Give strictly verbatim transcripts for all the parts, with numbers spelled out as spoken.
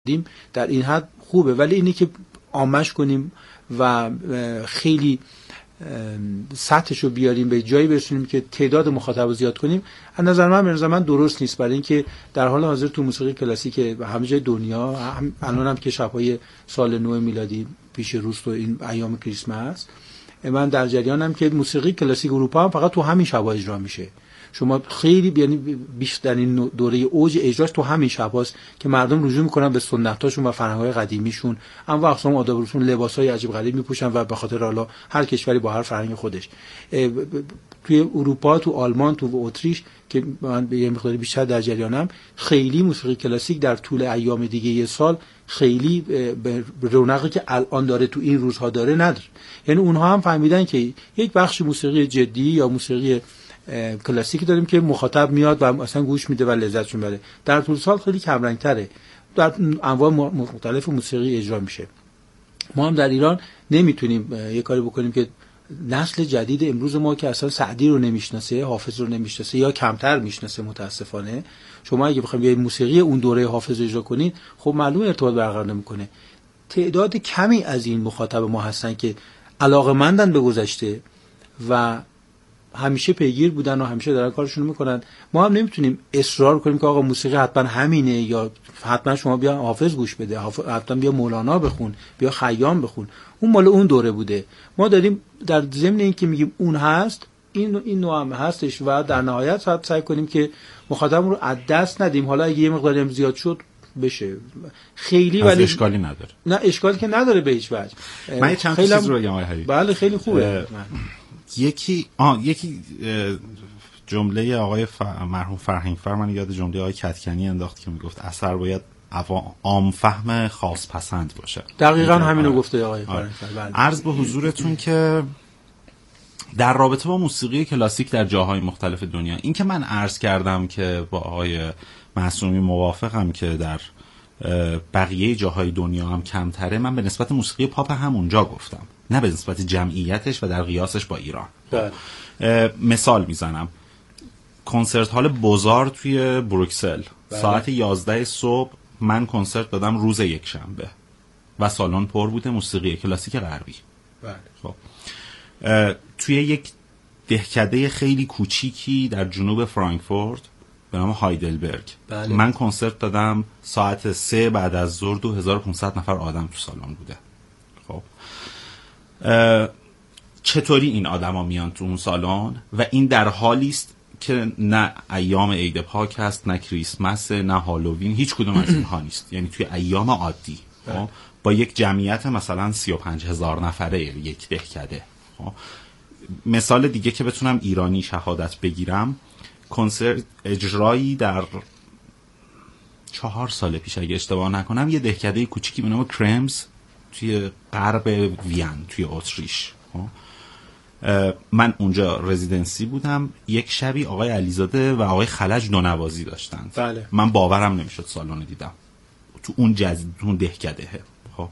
دیم در این حد خوبه، ولی اینی که عامش کنیم و خیلی سطحش رو بیاریم به جایی برسونیم که تعداد مخاطب رو زیاد کنیم، از نظر من به نظر من درست نیست. برای اینکه در حال حاضر تو موسیقی کلاسیک همه جای دنیا هم الان هم که شب‌های سال نو میلادی پیش روز تو این ایام کریسمس، من در جریانم که موسیقی کلاسیک اروپا هم فقط تو همین شب‌ها اجرا میشه. شما خیلی یعنی بیشتر این دوره اوج اجراش تو همین شباست که مردم رجوع میکنن به سنتاشون و فرهنگ‌های قدیمیشون، اما اقسام آداب رسوم، لباسای عجیب غریب میپوشن و به خاطر حالا هر کشوری با هر فرهنگ خودش. توی اروپا، تو آلمان، تو اتریش که من به یه مقدار بیشتر در جریانم، خیلی موسیقی کلاسیک در طول ایام دیگه یه سال خیلی به رونقی که الان داره تو این روزها داره نداره. یعنی اونها هم فهمیدن که یک بخش موسیقی جدی یا موسیقی کلاسیکی داریم که مخاطب میاد و اصلا گوش میده و لذتش میبره. در طول سال خیلی کم رنگ تره، در انواع مختلف موسیقی اجرا میشه. ما هم در ایران نمیتونیم یه کاری بکنیم که نسل جدید امروز ما که اصلا سعدی رو نمیشناسه، حافظ رو نمیشناسه یا کمتر میشناسه متاسفانه، شما اگه بخواید یه موسیقی اون دوره حافظ اجرا کنید، خب معلومه ارتباط برقرار نمیکنه. تعداد کمی از این مخاطب ما هستن که علاقه‌مندن به گذشته و همیشه پیگیر بودن و همیشه دارن کارشون میکنن. ما هم نمیتونیم اصرار کنیم که آقا موسیقی حتما همینه یا حتما شما بیا حافظ گوش بده، حتما بیا مولانا بخون، بیا خیام بخون، اون مال اون دوره بوده. ما داریم در ضمن این که میگیم اون هست، این این نوع هم هستش و در نهایت سعی کنیم که مخاطب رو از دست ندیم. حالا اگه یه مقدار زیاد شد بشه خیلی، ولی اشکالی نداره. نه اشکالی که نداره به هیچ وجه. من چند تا چیز رو بگم آقای حبیب. بله خیلی خوبه. یکی آه یکی جمله آقای ف... مرحوم فرهنگ فر من یاد جمله آقای کدکنی انداخت که میگفت اثر باید عام فهم خاص پسند باشه. دقیقاً همینو گفته آقای فرهنگ فر. بله. عرض به حضورتون که در رابطه با موسیقی کلاسیک در جاهای مختلف دنیا، این که من عرض کردم که با آقای معصومی موافقم که در بقیه جاهای دنیا هم کمتره، من به نسبت موسیقی پاپ هم اونجا گفتم، نه به نسبت جمعیتش و در قیاسش با ایران. بله. مثال میزنم، کنسرت هال بوزار توی بروکسل، بله. ساعت یازده صبح من کنسرت دادم روز یک شنبه و سالن پر بوده، موسیقی کلاسیک غربی. بله. خب توی یک دهکده خیلی کوچیکی در جنوب فرانکفورت به نام هایدلبرگ، بله. من کنسرت دادم ساعت سه بعد از ظهر، دو هزار و پانصد نفر آدم تو سالن بوده. خب چطوری این آدما میان تو اون سالن و این در حالی است که نه ایام عید پاک هست، نه کریسمس، نه هالووین، هیچ کدوم از اینها نیست. یعنی توی ایام عادی خب با یک جمعیت مثلا سی و پنج هزار نفره یک دهکده. خب مثال دیگه که بتونم ایرانی شهادت بگیرم، کنسرت اجرایی در چهار سال پیش اگه اشتباه نکنم، یه دهکده کوچیکی به نام کرمز توی غرب وین توی اتریش. من اونجا رزیدنسی بودم. یک شبی آقای علیزاده و آقای خلج نونوازی داشتند. بله. من باورم نمیشد سالن دیدم تو اون جز... تو اون دهکده. خب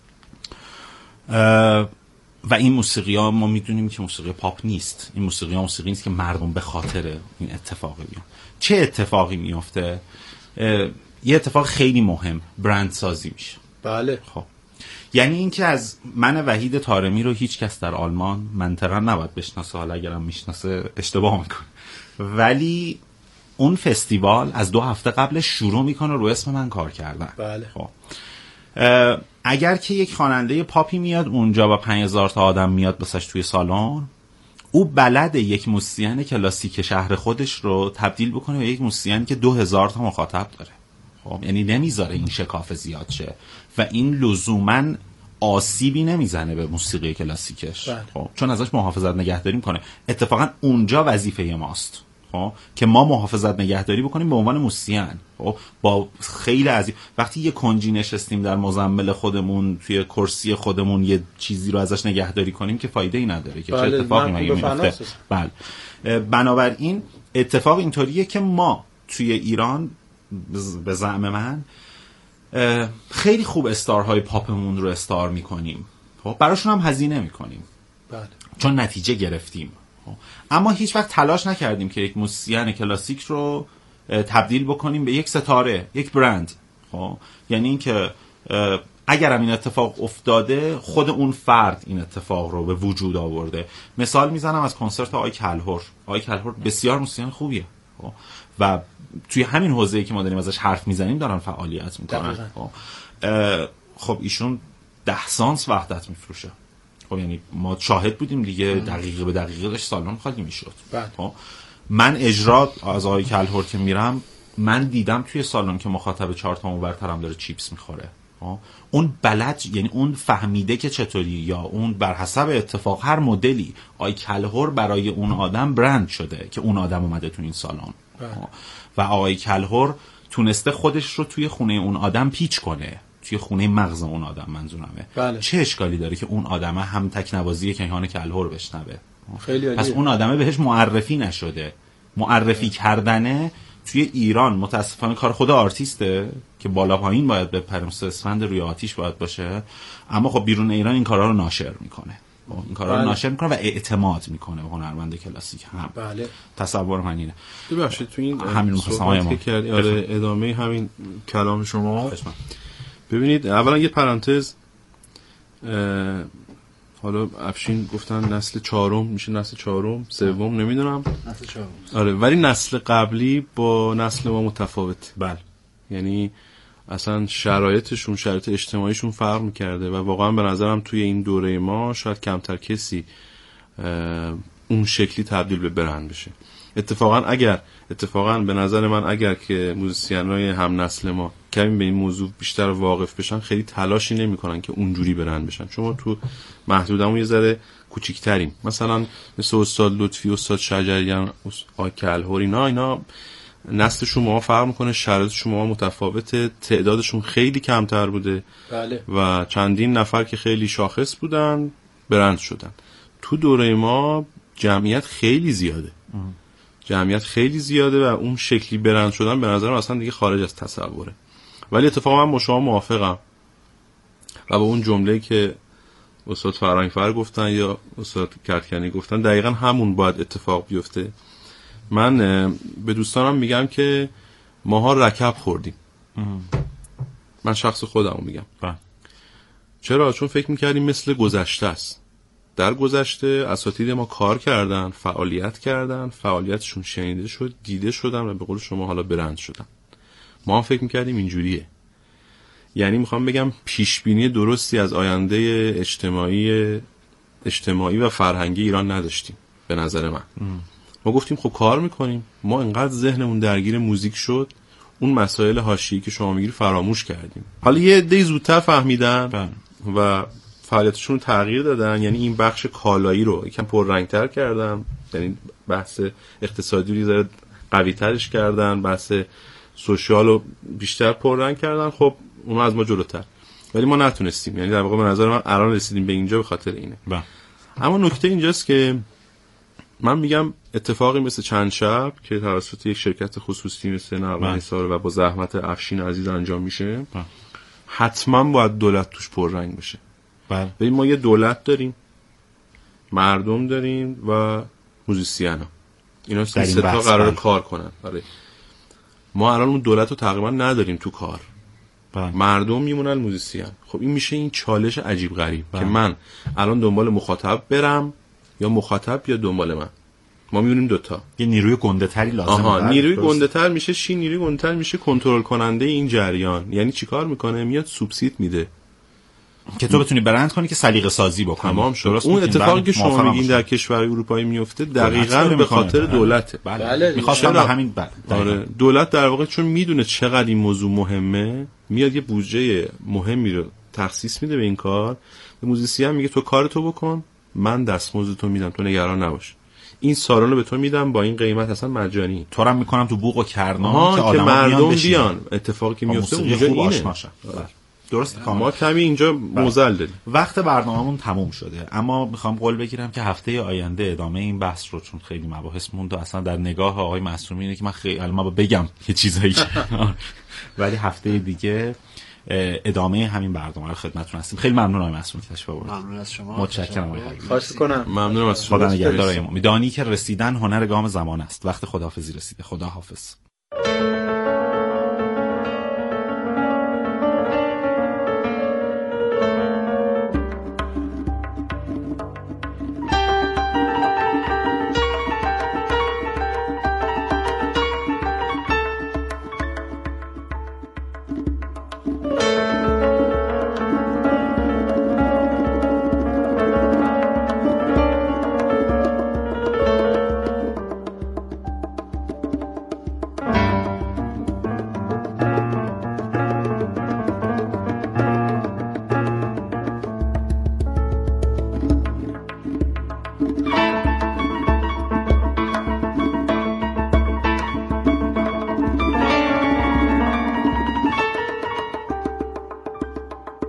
و این موسیقی ها ما میدونیم که موسیقی پاپ نیست. این موسیقی ها موسیقی نیست که مردم به خاطر این اتفاقی بیان. چه اتفاقی میفته؟ یه اتفاق خیلی مهم، برند سازی میشه. بله. خب یعنی این که از من وحید طارمی رو هیچ کس در آلمان منطقه نباید بشناسه، حالا اگرم میشناسه اشتباه میکنه، ولی اون فستیوال از دو هفته قبلش شروع میکنه رو اسم من کار کردن. بله. خب اگر که یک خواننده پاپی میاد اونجا و پنج هزار تا آدم میاد بسش توی سالن، او بلده یک موسیقین کلاسیک شهر خودش رو تبدیل بکنه به یک موسیقین که دو هزار تا مخاطب داره. خب یعنی نمیذاره این شکاف زیاد شه و این لزوماً آسیبی نمیزنه به موسیقی کلاسیکش. خب چون ازش محافظت نگهداری میکنه. اتفاقا اونجا وظیفه ماست خب که ما محافظت نگهداری بکنیم به عنوان موسیقین. خب با خیلی عظیم وقتی یه کنجی نشستیم در مزمل خودمون توی کرسی خودمون یه چیزی رو ازش نگهداری کنیم که فایده ای نداره که بله. چه اتفاقی میفته. بله. بنابراین اتفاق اینطوریه که ما توی ایران به زعم من خیلی خوب استارهای پاپمون رو استار میکنیم، براشون هم هزینه میکنیم. بله. چون نتیجه گرفتیم، اما هیچ وقت تلاش نکردیم که یک موسیقین کلاسیک رو تبدیل بکنیم به یک ستاره، یک برند. خب خب یعنی اینکه اگر هم این اتفاق افتاده خود اون فرد این اتفاق رو به وجود آورده. مثال میزنم از کنسرت آقای کلهر. آقای کلهر بسیار موسیقی خوبیه خب و توی همین حوزه‌ای که ما داریم ازش حرف میزنیم دارن فعالیت میکنن. خب خب ایشون ده سانس وحدت میفروشه. خب یعنی ما شاهد بودیم دیگه، دقیقه به دقیقه داشت سالن خالی میشد. خب من اجرا از آقای کلهر که میرم، من دیدم توی سالن که مخاطب چهار تا اونورترم داره چیپس میخوره. اون بلد، یعنی اون فهمیده که چطوری، یا اون بر حسب اتفاق هر مدلی آقای کلهر برای اون آدم برند شده که اون آدم اومده تو این سالن و آقای کلهر تونسته خودش رو توی خونه اون آدم پیچ کنه، توی خونه مغز اون آدم منظورمه. بله. چه اشکالی داره که اون آدمه هم تکنوازی کیهان کلهر بشنوه؟ خیلی عالیه. پس اون آدمه بهش معرفی نشده. معرفی کردنه توی ایران متاسفانه کار خود آرتیسته که بالا پایین باید به پرمس اسفند روی آتیش باید باشه، اما خب بیرون ایران این کارا رو ناشر میکنه، این کارا رو بله. ناشر میکنه و اعتماد میکنه به هنرمند کلاسیک هم. بله. تصور من اینه. ببخشید تو این همین صحبت که کردی، آره ادامه همین کلام شما. ببینید اولا یه پرانتز، حالا افشین گفتن نسل چهارم میشه، نسل چهارم سوم نمیدونم، نسل چهارم آره، ولی نسل قبلی با نسل ما متفاوت. بله. یعنی اصلا شرایطشون، شرایط اجتماعیشون فرق میکرده و واقعا به نظرم توی این دوره ما شاید کمتر کسی اون شکلی تبدیل به برند بشه. اتفاقا اگر اتفاقا به نظر من اگر که موزیسینای هم نسل ما کمی به این موضوع بیشتر واقف بشن، خیلی تلاشی نمیکنن که اونجوری برند بشن، چون ما تو محدودمون یه ذره کوچیک‌تریم. مثلا مثل استاد لطفی، استاد شجریان، آقای کلهر، اینا اینا نسل شما فرق میکنه، شرایط شما متفاوته، تعدادشون خیلی کمتر بوده. بله. و چندین نفر که خیلی شاخص بودن برند شدن. تو دوره ما جمعیت خیلی زیاده. ام. جمعیت خیلی زیاده و اون شکلی برند شدن به نظرم اصلا دیگه خارج از تصوره. ولی اتفاقا من با شما موافقم و با اون جمله‌ای که استاد فرهنگفر گفتن یا استاد کردکنی گفتن دقیقاً همون باید اتفاق بیفته. من به دوستانم میگم که ماها رکب خوردیم. ام. من شخص خودمو میگم. با. چرا؟ چون فکر میکردیم مثل گذشته است. در گذشته اساتید ما کار کردن، فعالیت کردن، فعالیتشون شنیده شد، دیده شدن و به قول شما حالا برند شدن. ما هم فکر میکردیم اینجوریه. یعنی میخوام بگم پیشبینی درستی از آینده اجتماعی اجتماعی و فرهنگی ایران نداشتیم به نظر من. ام. ما گفتیم خب کار میکنیم، ما انقدر ذهنمون درگیر موزیک شد، اون مسائل حاشیه‌ای که شما میگید فراموش کردیم. حالا یه عده زودتر فهمیدن بله. و فعالیتشون رو تغییر دادن، یعنی این بخش کالایی رو یکم پررنگ‌تر کردن، یعنی بحث اقتصادی رو قوی‌ترش کردن، بحث سوشیال رو بیشتر پررنگ کردن. خب اونها از ما جلوتر، ولی ما نتونستیم. یعنی در واقع به نظر من الان رسیدیم به اینجا به خاطر اینه. با. اما نکته اینجاست که من میگم اتفاقی مثل چند شب که توسط یک شرکت خصوصی مثل نوین سال و با زحمت افشین عزیز انجام میشه، با. حتما باید دولت توش پررنگ بشه. بله. ببین ما یه دولت داریم، مردم داریم و موزیسینا. اینا سه تا قرار کار کنن. آره. ما الان اون دولت رو تقریبا نداریم تو کار. بله. مردم میمونن موزیسین. خب این میشه این چالش عجیب غریب بله. که من الان دنبال مخاطب برم یا مخاطب یا دنبال من. ما میونیم دوتا. یه نیروی گنده تری لازمه. آها، نیروی گنده تر میشه چی؟ نیروی گنده تر میشه کنترل کننده این جریان. یعنی چیکار میکنه؟ میاد سوبسید میده که تو بتونی برند کنی که سلیقه سازی بکنی. تمام شد. اون اتفاقی که شما میگین در کشورهای اروپایی میفته دقیقاً به خاطر دولته. بله. بله. می‌خواستم به همین بله. آره. دولت در واقع چون میدونه چقدر این موضوع مهمه، میاد یه بودجه مهمی رو تخصیص میده به این کار. به موزیسین میگه تو کارتو بکن، من دستمزدتو میدم، تو نگران نباش. این سالن رو به تو میدم با این قیمت اصلا مجانی. تو رو میکنم تو بوق و کرنا که آدما مردم بیان. اتفاقی که میفته اونجا اینه. درست کامل. ما کمی اینجا موزل داریم. وقت برنامه‌مون تموم شده، اما میخوام قول بگیرم که هفته آینده ادامه این بحث رو، چون خیلی مباحث موند و اصلا در نگاه آقای معصومی اینه که من خیلی الان بگم یه چیزایی ولی هفته دیگه ادامه همین برنامه رو خدمتتون هستیم. خیلی ممنون آقای معصومی که تشریف آوردید. ممنون از شما. متشکرم آقای حبیبی. خواهش کنم. ممنونم از شما. خدا نگهدار. میدانی که رسیدن هنر گام زمان است. وقت خداحافظی رسیده. خداحافظ.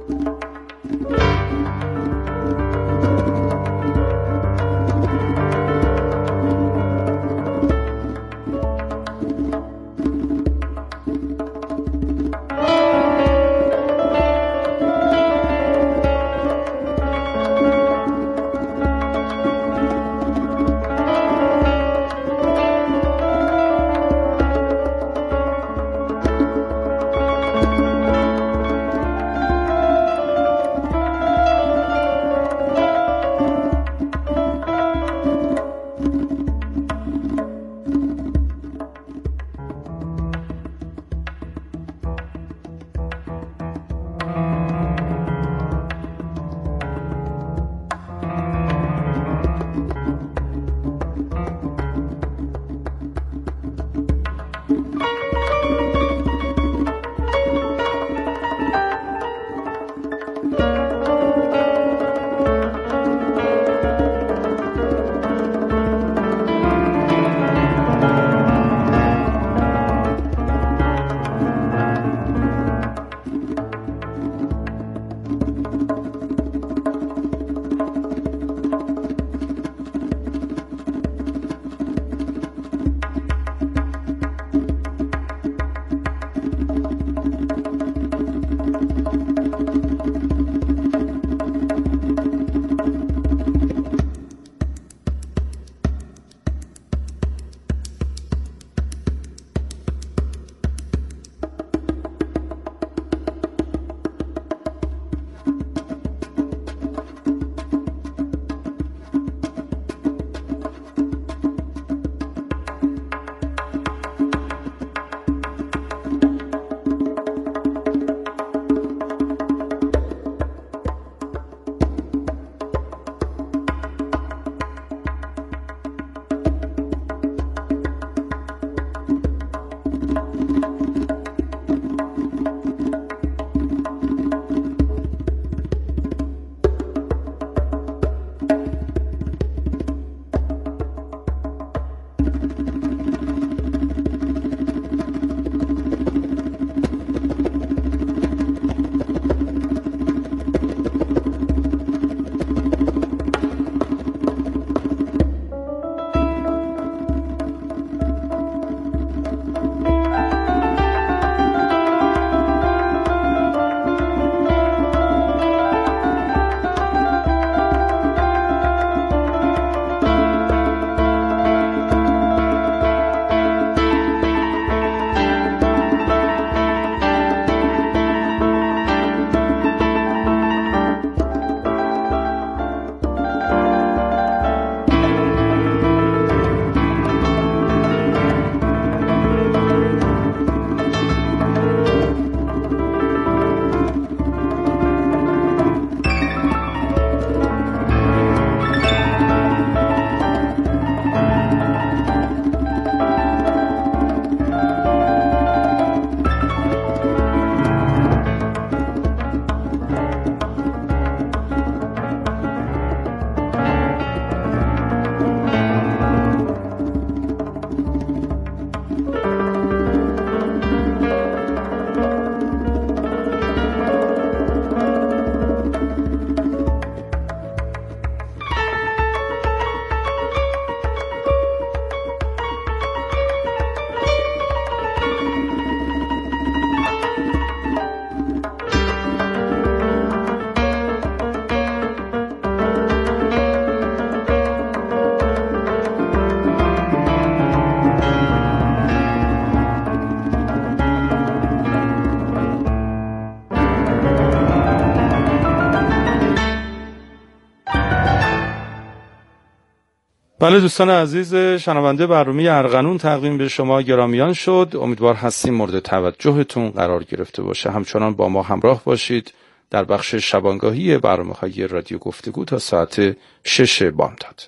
بله دوستان عزیز، شنونده برنامه ارغنون تقدیم به شما گرامیان شد. امیدوار هستیم مورد توجهتون قرار گرفته باشه. همچنان با ما همراه باشید در بخش شبانگاهی برنامه‌های رادیو گفتگو تا ساعت شش بامداد.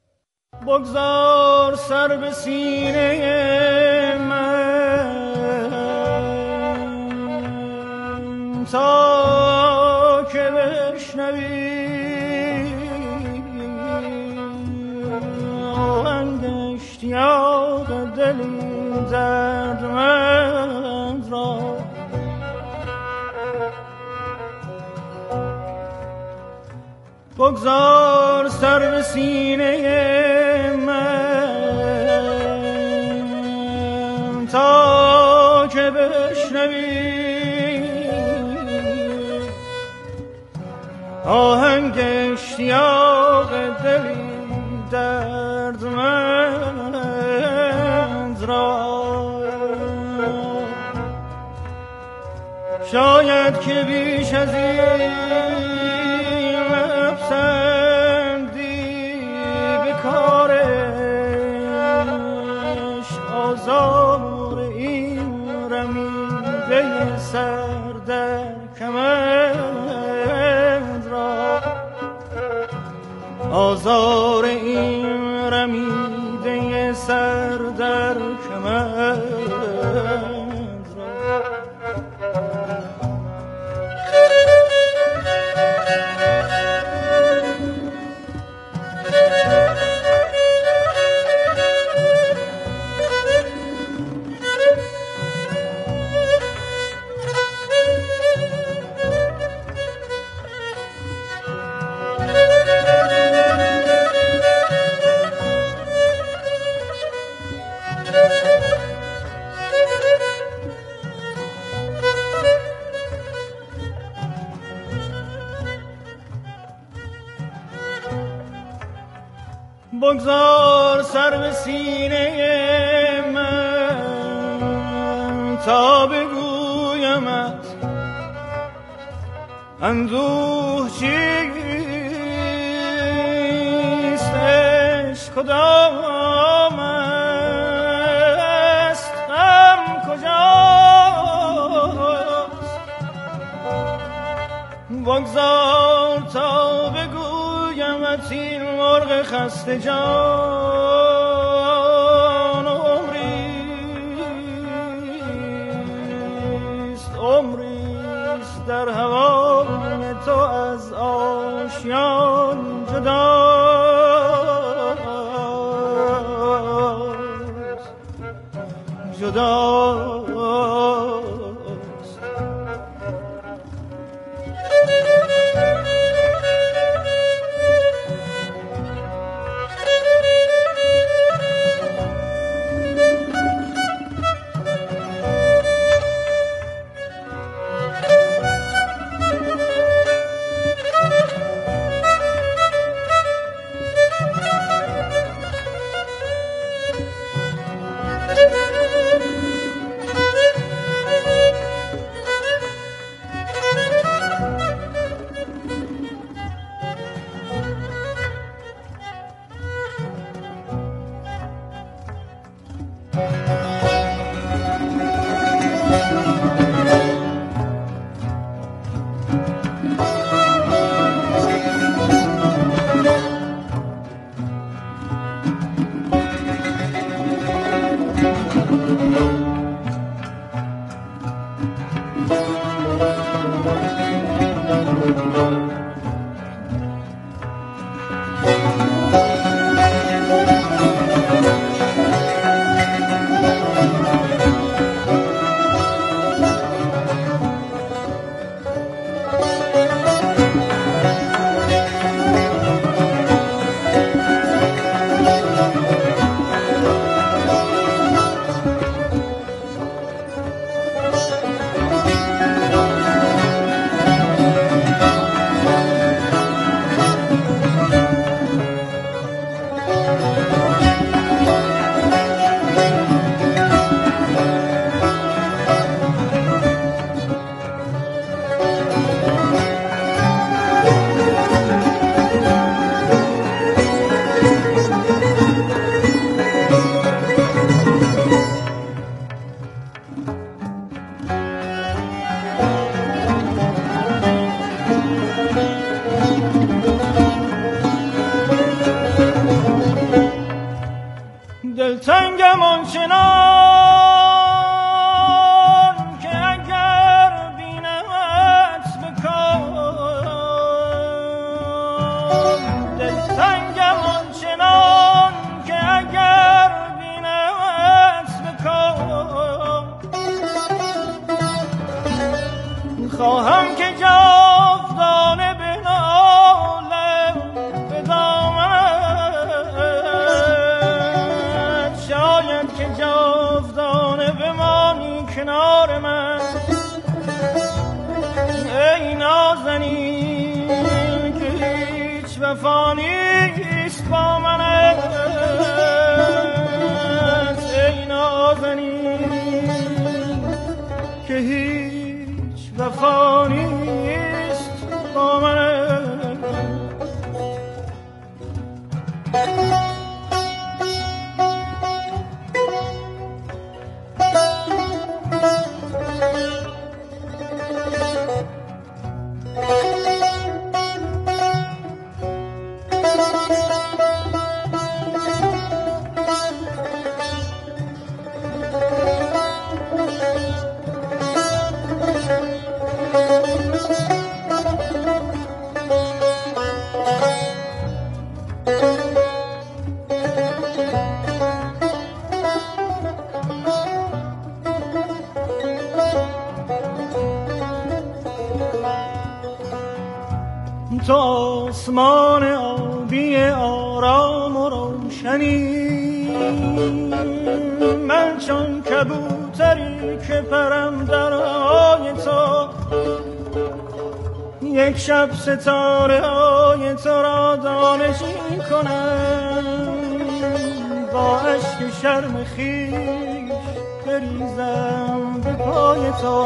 بگذار سر به سینه من تا که بشنوی اشتیاق دلی دردمند را بگذار سر به سینه من تا که بشنوی آهنگ اشتیاق دلی دردمند را. شاید که بیش از این پسندی به کارش آزار این رمیده سر در کمند را. آزار این رمیده سر در کمند را. بگذار سر به سینه من تا بگویمت اندوه چیست، عشق کدام است، غم کجاست. بگذار تا بگویمت این مرغ خسته جان عمریست، عمریست در هوای تو از آشیان جداست، جداست. نازنین که هیچ وفا نیست با منت، ای نازنین که هیچ وفا نیست با منت. تو آسمان آبی آرام و روشنی، من چون کبوتری که پرم در های تو، یک شب ستاره های تو را دانشی کنم، با عشق شرم خویش بریزم به پای تو.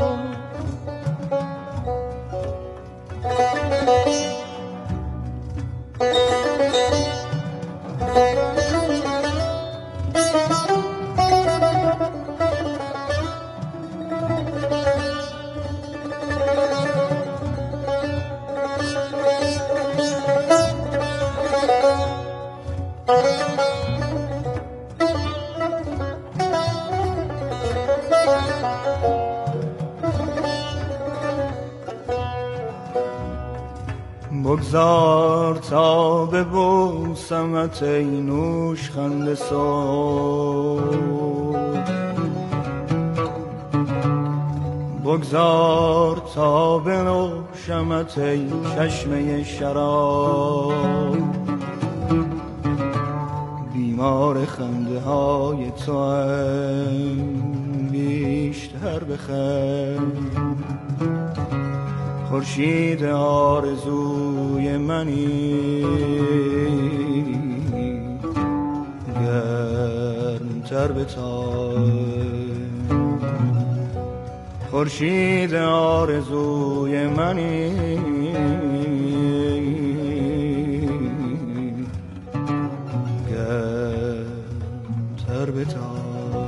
بگذار تا ببوسمت ای نوشخند صبح، بگذار تا بنوشمت ای چشمه شراب، بیمار خنده های تو هم بیشتر بخند، خورشید آرزوی منی گرمتر بتاب، خورشید آرزوی منی گرمتر بتاب.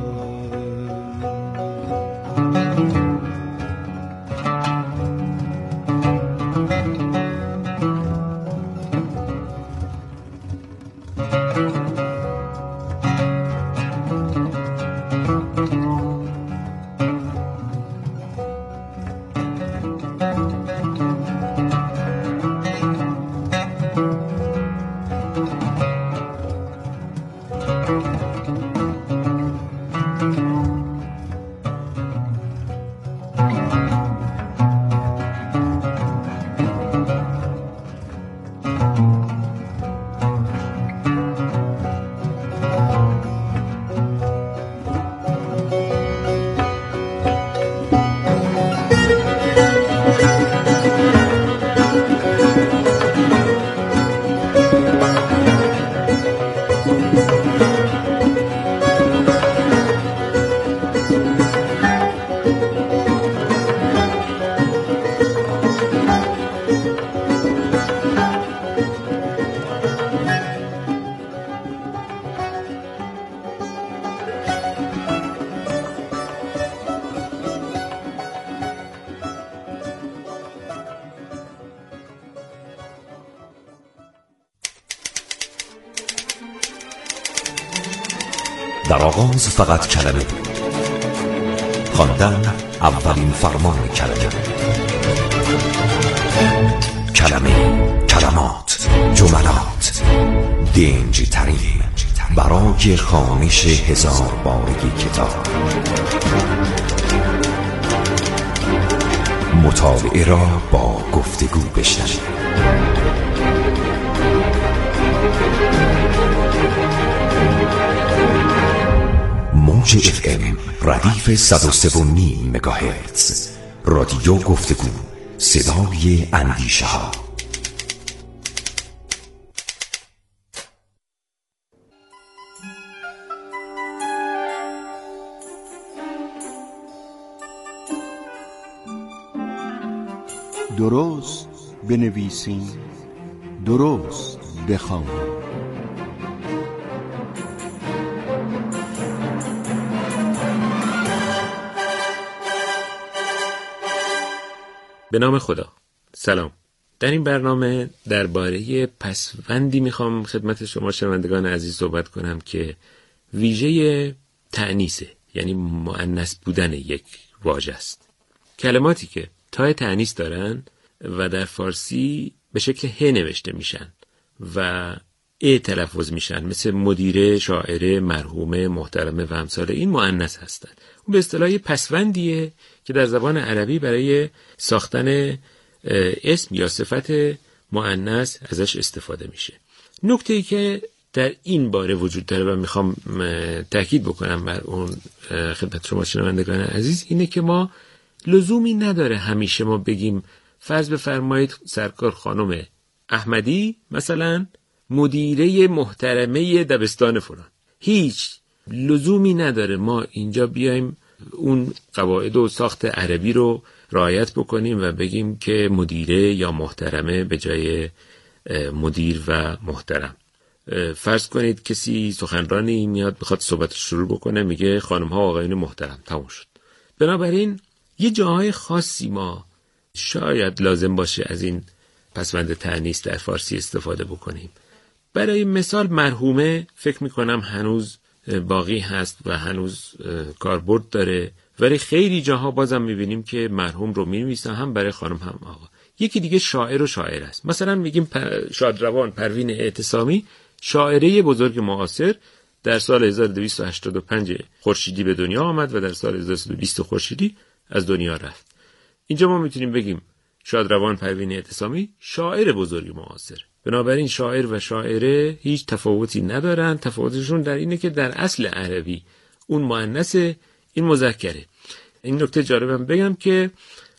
در آغاز فقط کلمه بود، خواندن اولین فرمان کلمه، کلمه، کلمات، جملات، دنج ترین برای خوانش هزار بارگی کتاب، مطالعه را با گفتگو بشنوید. موج اف ام ردیف صد و سه و نیم مگاهرتز، رادیو گفتگو صدای اندیشه ها. درست بنویسیم، درست بخوانیم. به نام خدا. سلام. در این برنامه درباره پسوندی میخوام خدمت شما شنوندگان عزیز صحبت کنم که ویژه تأنیسه، یعنی مؤنث بودن یک واژه است. کلماتی که تای تأنیث دارن و در فارسی به شکل ه نوشته میشن و ا تلفظ میشن، مثل مدیره، شاعره، مرحومه، محترمه و امثال این مؤنث هستن. اون به اصطلاح پسوندیه که در زبان عربی برای ساختن اسم یا صفت مؤنث ازش استفاده میشه. نکته‌ای که در این باره وجود داره و میخوام تاکید بکنم بر اون خدمت شما شنوندگان عزیز اینه که ما لزومی نداره همیشه ما بگیم فرض بفرمایید سرکار خانم احمدی مثلا مدیره محترمه دبستان فلان. هیچ لزومی نداره ما اینجا بیایم اون قواعد و ساخت عربی رو رعایت بکنیم و بگیم که مدیره یا محترمه به جای مدیر و محترم. فرض کنید کسی سخنرانی میاد میخواد صحبتش شروع بکنه، میگه خانم ها آقایون محترم، تموم شد. بنابراین یه جاهای خاصی ما شاید لازم باشه از این پسوند تأنیث در فارسی استفاده بکنیم. برای مثال مرحومه فکر میکنم هنوز باقی هست و هنوز کاربرد داره، ولی خیلی جاها بازم میبینیم که مرحوم رو می‌نویسن هم برای خانم هم آقا. یکی دیگه شاعر و شاعر است. مثلا میگیم شادروان پروین اعتصامی شاعره بزرگ معاصر در سال هزار و دویست و هشتاد و پنج خورشیدی به دنیا آمد و در سال هزار و سیصد و بیست خورشیدی از دنیا رفت. اینجا ما میتونیم بگیم شادروان پروین اعتصامی شاعر بزرگ معاصر. بنابراین شاعر و شاعره هیچ تفاوتی ندارن، تفاوتشون در اینه که در اصل عربی اون مؤنث این مذکره. این نکته جالبم بگم که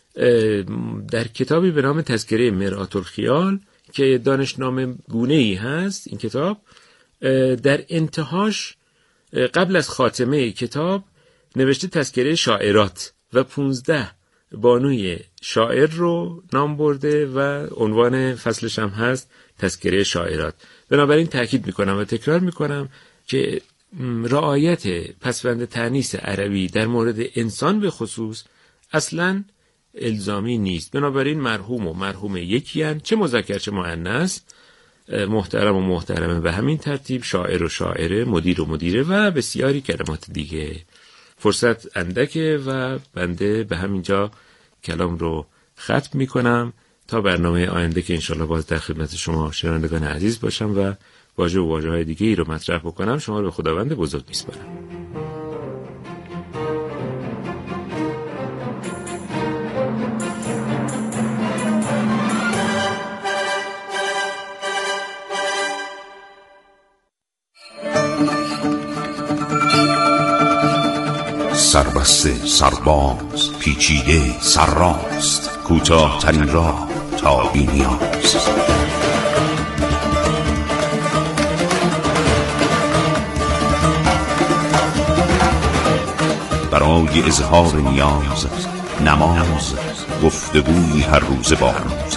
در کتابی به نام تذکره مرآة الخیال که دانشنامه گونه‌ای هست، این کتاب در انتهاش قبل از خاتمه کتاب نوشته تذکره شاعرات و پونزده بانوی شاعر رو نام برده و عنوان فصلش هم هست تذکره شاعرات. بنابراین تأکید میکنم و تکرار میکنم که رعایت پسوند تأنیث عربی در مورد انسان به خصوص اصلاً الزامی نیست. بنابراین مرحوم و مرحومه یکی هن، چه مذکر چه مؤنث، محترم و محترمه به همین ترتیب، شاعر و شاعره، مدیر و مدیره و بسیاری کلمات دیگه. فرصت اندکه و بنده به همین جا کلام رو ختم میکنم تا برنامه آینده که انشالله باز در خدمت شما شنوندگان عزیز باشم و واژه و واژه های دیگه ای رو مطرح بکنم. شما رو به خداوند بزرگ میسپارم. سربسته، سرباز، پیچیده، سرراست، کوتاه ترین راه تا بی نیاز. برای اظهار نیاز، نماز، گفتگوی هر روز با